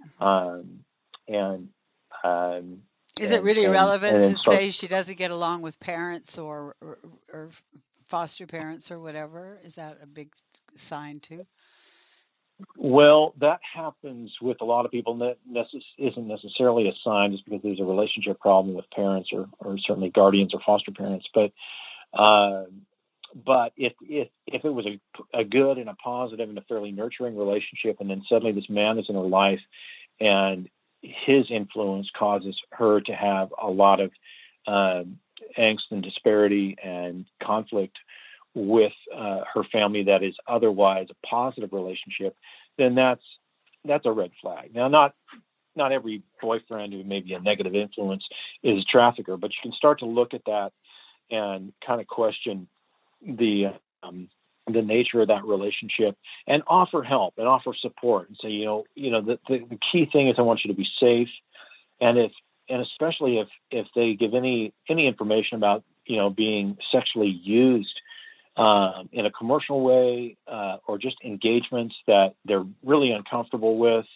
Is it really relevant to say she doesn't get along with parents or foster parents or whatever? Is that a big sign too? Well, that happens with a lot of people. That isn't necessarily a sign just because there's a relationship problem with parents or certainly guardians or foster parents. Uh, but if it was a good and a positive and a fairly nurturing relationship, and then suddenly this man is in her life, and his influence causes her to have a lot of uh, angst and disparity and conflict with her family that is otherwise a positive relationship, then that's a red flag. Now, not every boyfriend who may be a negative influence is a trafficker, but you can start to look at that and kind of question the um, the nature of that relationship and offer help and offer support and say, the key thing is I want you to be safe, and especially if they give any information about being sexually used in a commercial way or just engagements that they're really uncomfortable with,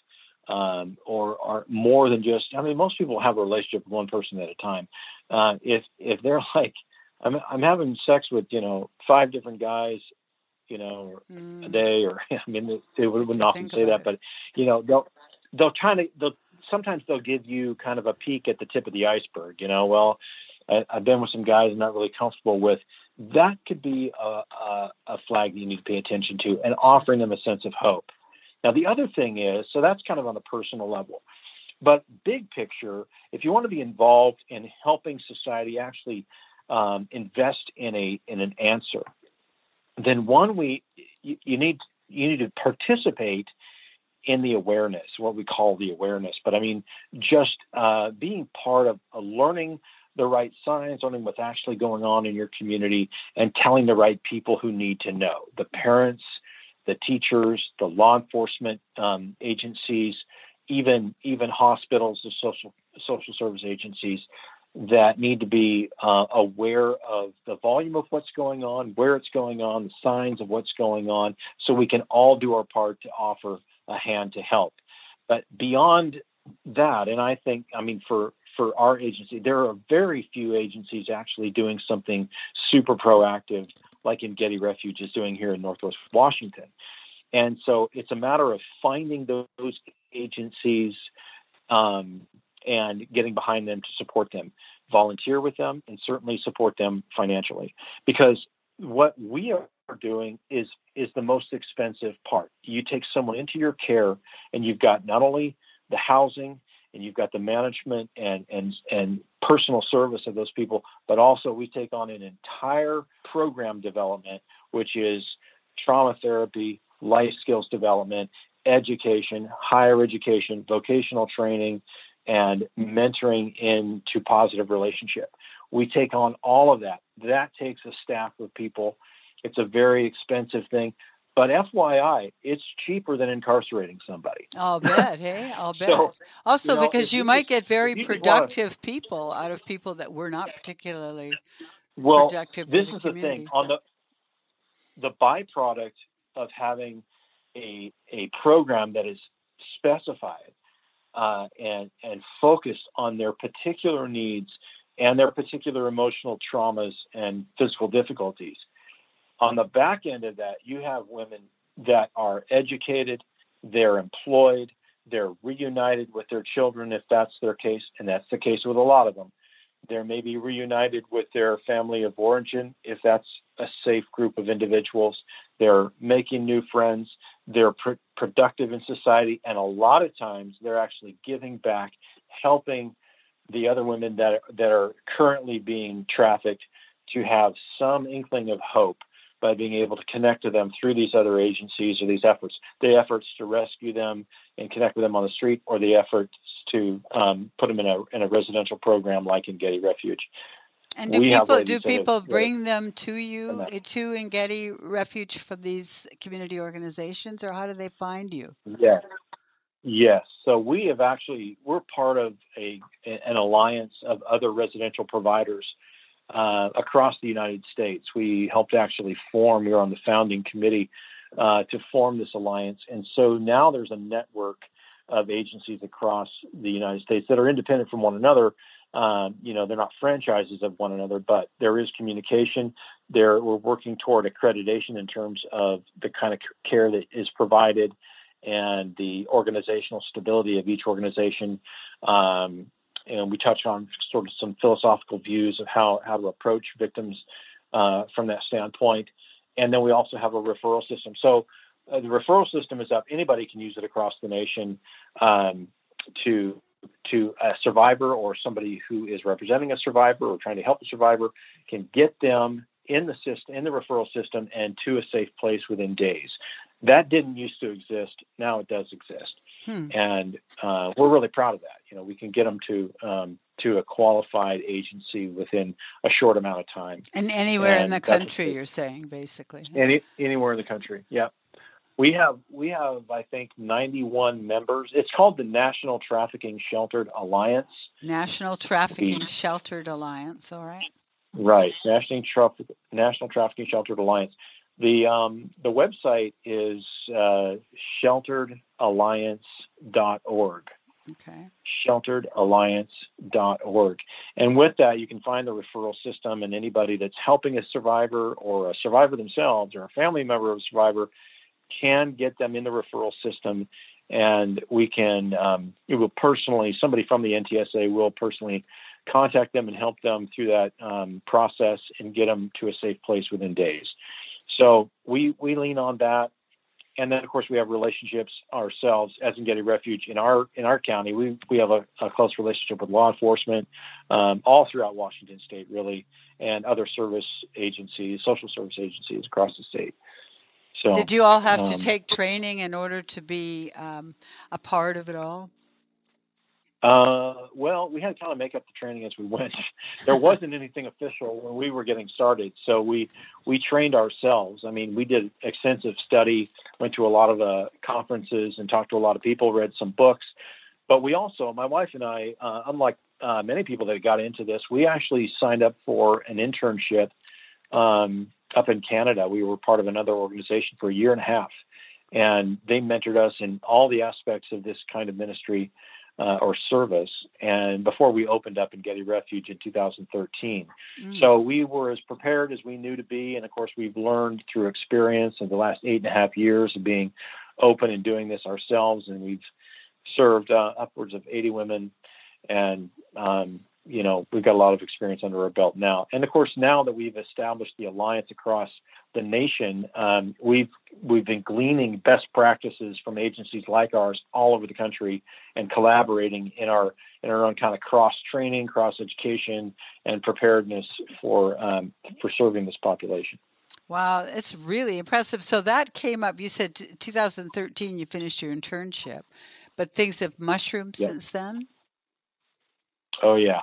or are more than just. I mean, most people have a relationship with one person at a time. If they're like, I'm having sex with 5 different guys, a day, or I mean, they wouldn't often say that, but they'll sometimes they'll give you kind of a peek at the tip of the iceberg. Well, I've been with some guys I'm not really comfortable with. That could be a flag that you need to pay attention to, and offering them a sense of hope. Now, the other thing is, so that's kind of on the personal level, but big picture, if you want to be involved in helping society actually invest in an answer, then you need to participate in the awareness, what we call the awareness. But I mean, just being part of learning the right signs, learning what's actually going on in your community, and telling the right people who need to know: the parents, the teachers, the law enforcement agencies, even hospitals, the social service agencies that need to be aware of the volume of what's going on, where it's going on, the signs of what's going on, so we can all do our part to offer a hand to help. But beyond that, and I think, I mean, for our agency, there are very few agencies actually doing something super proactive like In-Gedi Refuge is doing here in Northwest Washington. And so it's a matter of finding those agencies and getting behind them to support them, volunteer with them, and certainly support them financially. Because what we are doing is the most expensive part. You take someone into your care, and you've got not only the housing, and you've got the management and personal service of those people, but also we take on an entire program development, which is trauma therapy, life skills development, education, higher education, vocational training, and mentoring into positive relationship. We take on all of that. That takes a staff of people. It's a very expensive thing. But FYI, it's cheaper than incarcerating somebody. I'll bet, hey? I'll bet. So, Also, because you might get very productive people out of people that were not particularly well, productive this for the is the community. thing. On the byproduct of having a program that is specified and focused on their particular needs and their particular emotional traumas and physical difficulties. On the back end of that, you have women that are educated, they're employed, they're reunited with their children if that's their case, and that's the case with a lot of them. They're maybe reunited with their family of origin if that's a safe group of individuals. They're making new friends. They're productive in society, and a lot of times they're actually giving back, helping the other women that are currently being trafficked to have some inkling of hope by being able to connect to them through these other agencies or these efforts, the efforts to rescue them and connect with them on the street, or the efforts to put them in a residential program like In-Gedi Refuge. And do people bring them to you, to In-Gedi Refuge from these community organizations, or how do they find you? Yes. So we're part of an alliance of other residential providers across the United States. We helped actually form, we were on the founding committee to form this alliance. And so now there's a network of agencies across the United States that are independent from one another. They're not franchises of one another, but there is communication. We're working toward accreditation in terms of the kind of care that is provided and the organizational stability of each organization. And we touch on sort of some philosophical views of how to approach victims from that standpoint. And then we also have a referral system. So the referral system is up. Anybody can use it across the nation to a survivor or somebody who is representing a survivor or trying to help a survivor can get them in the system, in the referral system, and to a safe place within days. That didn't used to exist. Now it does exist. And we're really proud of that. You know, we can get them to a qualified agency within a short amount of time. And anywhere in the country, you're saying, basically. Anywhere in the country, yeah. We have, I think, 91 members. It's called the National Trafficking Sheltered Alliance. National Trafficking Sheltered Alliance, all right. Right, National Trafficking Sheltered Alliance. The website is shelteredalliance.org. Okay. Shelteredalliance.org. And with that, you can find the referral system, and anybody that's helping a survivor or a survivor themselves or a family member of a survivor can get them in the referral system. And we can, somebody from the NTSA will personally contact them and help them through that process and get them to a safe place within days. So we lean on that. And then, of course, we have relationships ourselves as Engedi Refuge in our county. We have a close relationship with law enforcement all throughout Washington State, really, and other service agencies, social service agencies across the state. So, did you all have to take training in order to be a part of it all? Well, we had to kind of make up the training as we went. There wasn't anything official when we were getting started, so we trained ourselves. I mean, we did extensive study, went to a lot of conferences and talked to a lot of people, read some books. But we also, my wife and I, unlike many people that got into this, we actually signed up for an internship up in Canada. We were part of another organization for a year and a half, and they mentored us in all the aspects of this kind of ministry or service, and before we opened up Engedi Refuge in 2013. So we were as prepared as we knew to be, and of course we've learned through experience in the last 8.5 years of being open and doing this ourselves, and we've served upwards of 80 women, and we've got a lot of experience under our belt now. And of course, now that we've established the alliance across the nation, we've been gleaning best practices from agencies like ours all over the country and collaborating in our own kind of cross training, cross education, and preparedness for serving this population. Wow, it's really impressive. So that came up. You said 2013 you finished your internship, but things have mushroomed since then. Oh yeah.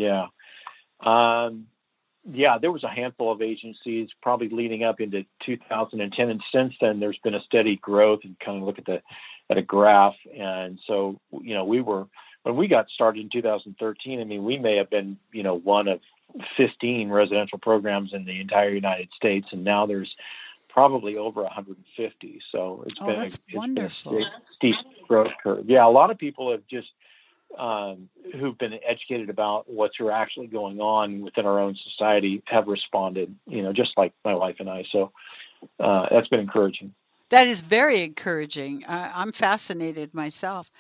There was a handful of agencies probably leading up into 2010, and since then there's been a steady growth. And kind of look at a graph, and so we were, when we got started in 2013. I mean, we may have been one of 15 residential programs in the entire United States, and now there's probably over 150. So it's been wonderful. Been a steep growth curve. Yeah, a lot of people have just who've been educated about what's actually going on within our own society have responded, just like my wife and I. So that's been encouraging. That is very encouraging. I'm fascinated myself.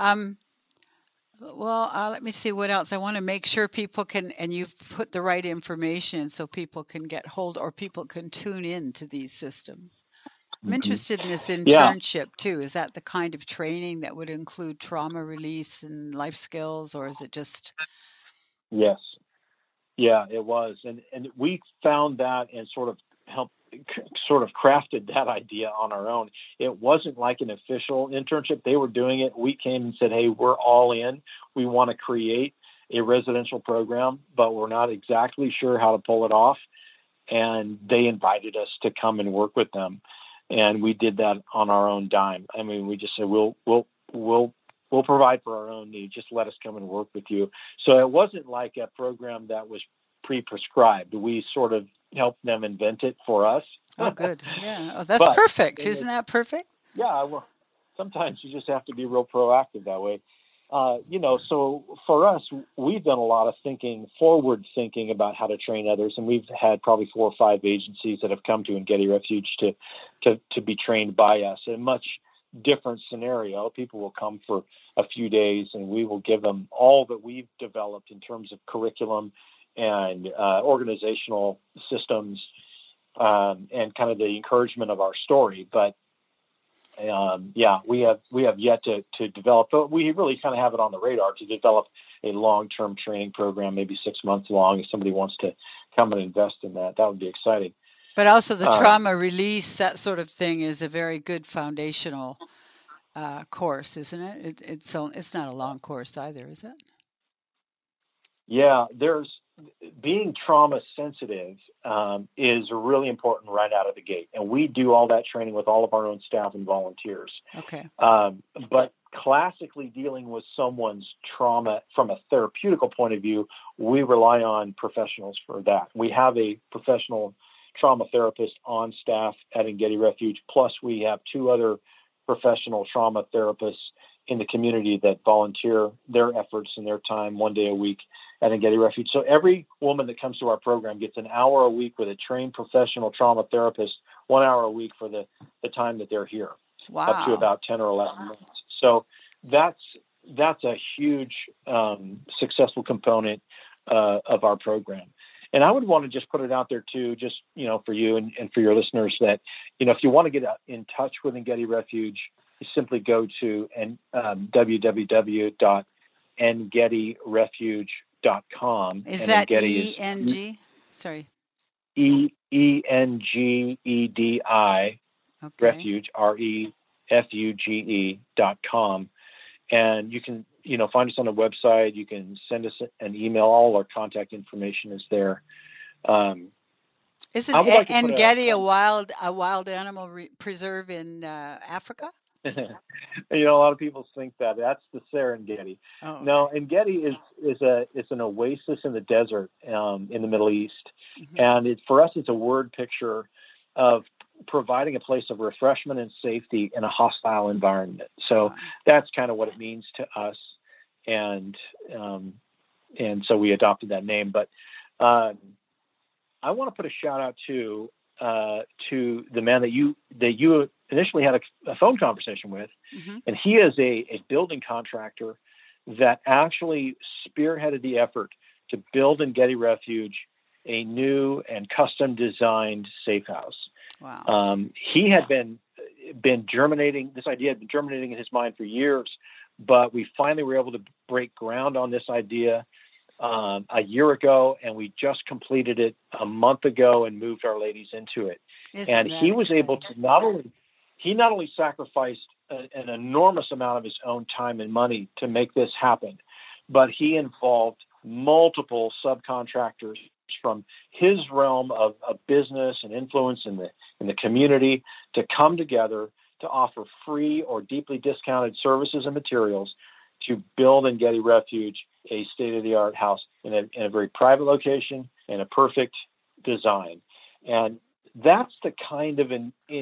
Let me see what else. I want to make sure people can, and you've put the right information so people can get hold or people can tune in to these systems. I'm interested in this internship too. Is that the kind of training that would include trauma release and life skills, or is it just? Yes. Yeah, it was. And we found that and sort of crafted that idea on our own. It wasn't like an official internship. They were doing it. We came and said, hey, we're all in. We want to create a residential program, but we're not exactly sure how to pull it off. And they invited us to come and work with them. And we did that on our own dime. I mean, we just said, we'll provide for our own needs. Just let us come and work with you. So it wasn't like a program that was pre-prescribed. We sort of helped them invent it for us. Oh, good. Yeah. Oh, that's perfect. Isn't that perfect? Yeah. Well, sometimes you just have to be real proactive that way. So for us, we've done a lot of forward thinking about how to train others. And we've had probably 4 or 5 agencies that have come to Engedi Refuge to be trained by us, and much different scenario. People will come for a few days, and we will give them all that we've developed in terms of curriculum and organizational systems, and kind of the encouragement of our story. But we have yet to develop, but we really kind of have it on the radar to develop a long-term training program, maybe 6 months long. If somebody wants to come and invest in that, that would be exciting. But also the trauma release, that sort of thing, is a very good foundational course, isn't it? It's not a long course either, is it? Yeah, being trauma sensitive is really important right out of the gate, and we do all that training with all of our own staff and volunteers. Okay. But classically dealing with someone's trauma from a therapeutical point of view, we rely on professionals for that. We have a professional trauma therapist on staff at Engedi Refuge, plus we have 2 other professional trauma therapists in the community that volunteer their efforts and their time 1 day a week at Engedi Refuge. So every woman that comes to our program gets an hour a week with a trained professional trauma therapist, 1 hour a week for the time that they're here. Wow. Up to about 10 or 11 months. So that's a huge successful component of our program. And I would want to just put it out there too, just, for you and for your listeners, that, if you want to get in touch with Engedi Refuge, you simply go to www.engedirefuge.com. Is that E-N-G? Sorry. ENGEDI, okay. Refuge, REFUGE.com. And you can, find us on the website. You can send us an email. All our contact information is there. Isn't Engedi a wild animal preserve in Africa? A lot of people think that's the Serengeti. Oh, okay. No, Engedi is an oasis in the desert in the Middle East, and for us, it's a word picture of providing a place of refreshment and safety in a hostile environment. So that's kind of what it means to us, and so we adopted that name. But I want to put a shout out to the man that you initially had a phone conversation with, and he is a building contractor that actually spearheaded the effort to build Engedi Refuge a new and custom designed safe house. Wow. He had been germinating, this idea had been germinating in his mind for years, but we finally were able to break ground on this idea a year ago, and we just completed it a month ago and moved our ladies into it. And he was able to not only sacrificed an enormous amount of his own time and money to make this happen, but he involved multiple subcontractors from his realm of business and influence in the community to come together to offer free or deeply discounted services and materials to build Engedi Refuge a state-of-the-art house in a very private location and a perfect design. And that's the kind of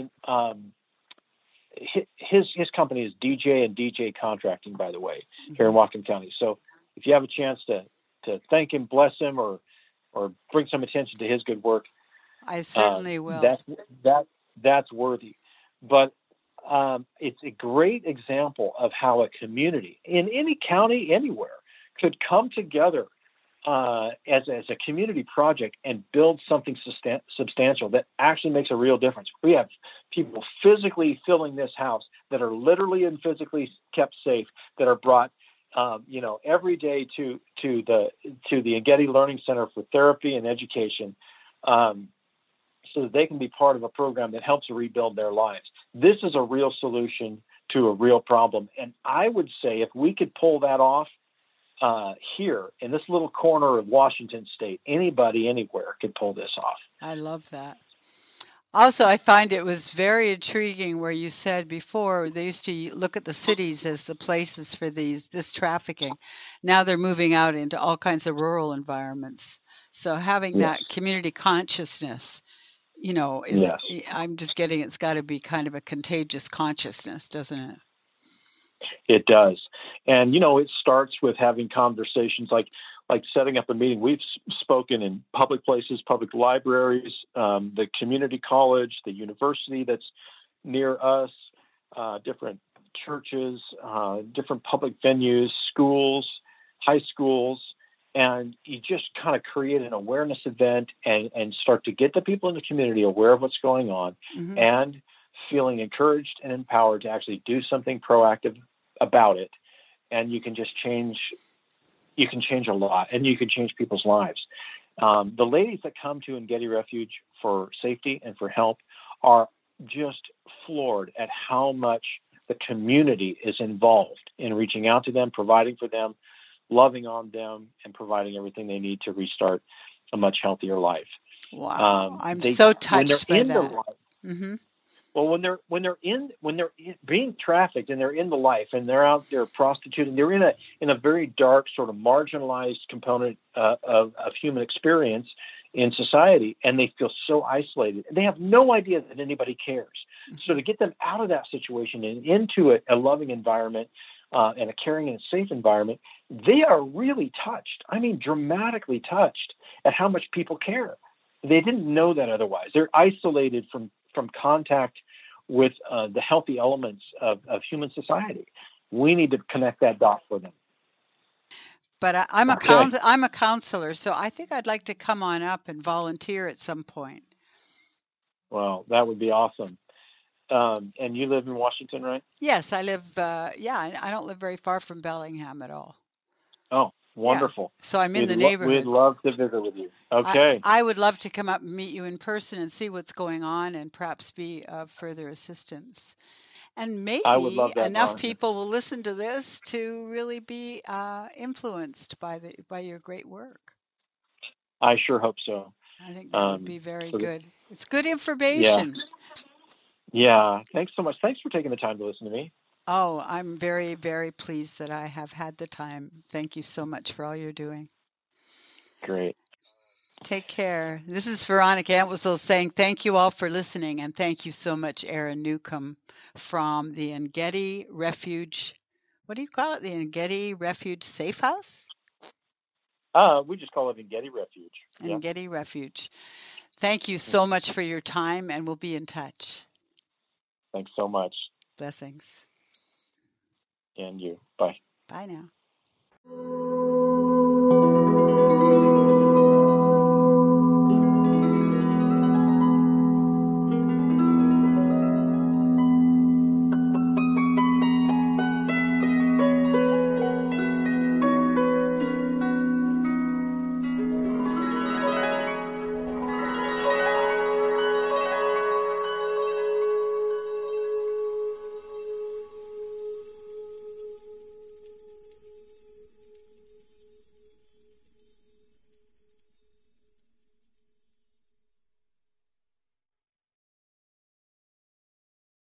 his company is DJ and DJ Contracting, by the way, here in Whatcom County. So if you have a chance to thank him, bless him, or bring some attention to his good work, I certainly will. That's worthy. But it's a great example of how a community in any county, anywhere, could come together as a community project and build something substantial that actually makes a real difference. We have people physically filling this house that are literally and physically kept safe, that are brought every day to the Engedi Learning Center for therapy and education, so that they can be part of a program that helps rebuild their lives. This is a real solution to a real problem. And I would say if we could pull that off here in this little corner of Washington State, anybody, anywhere could pull this off. I love that. Also, I find it was very intriguing where you said before they used to look at the cities as the places for this trafficking. Now they're moving out into all kinds of rural environments. So having that community consciousness, I'm just getting it's got to be kind of a contagious consciousness, doesn't it? It does. And, it starts with having conversations like setting up a meeting. We've spoken in public places, public libraries, the community college, the university that's near us, different churches, different public venues, schools, high schools, and you just kind of create an awareness event and start to get the people in the community aware of what's going on Mm-hmm. and feeling encouraged and empowered to actually do something proactive about it. And you can just change a lot, and you can change people's lives. The ladies that come to Engedi Refuge for safety and for help are just floored at how much the community is involved in reaching out to them, providing for them, loving on them, and providing everything they need to restart a much healthier life. Wow, I'm so touched by that. Mm-hmm. Well, when they're being trafficked and they're in the life and they're out there prostituting, they're in a very dark, sort of marginalized component of human experience in society, and they feel so isolated. They have no idea that anybody cares. Mm-hmm. So to get them out of that situation and into a loving environment and a caring and safe environment, they are really touched. I mean, dramatically touched at how much people care. They didn't know that otherwise. They're isolated from contact with the healthy elements of human society. We need to connect that dot for them. But I'm a counselor, so I think I'd like to come on up and volunteer at some point. Well, that would be awesome. And you live in Washington, right? Yes, I live. I don't live very far from Bellingham at all. Oh, wonderful. Yeah. So I'm in the neighborhood. We'd love to visit with you. Okay. I would love to come up and meet you in person and see what's going on and perhaps be of further assistance. And maybe enough people will listen to this to really be influenced by your great work. I sure hope so. I think that would be very good. It's good information. Yeah. Thanks so much. Thanks for taking the time to listen to me. Oh, I'm very, very pleased that I have had the time. Thank you so much for all you're doing. Great. Take care. This is Veronica Entwistle saying thank you all for listening, and thank you so much, Aaron Newcomb from the Engedi Refuge. What do you call it? The Engedi Refuge Safe House? We just call it Engedi Refuge. Engedi Refuge. Thank you so much for your time, and we'll be in touch. Thanks so much. Blessings. And you. Bye. Bye now.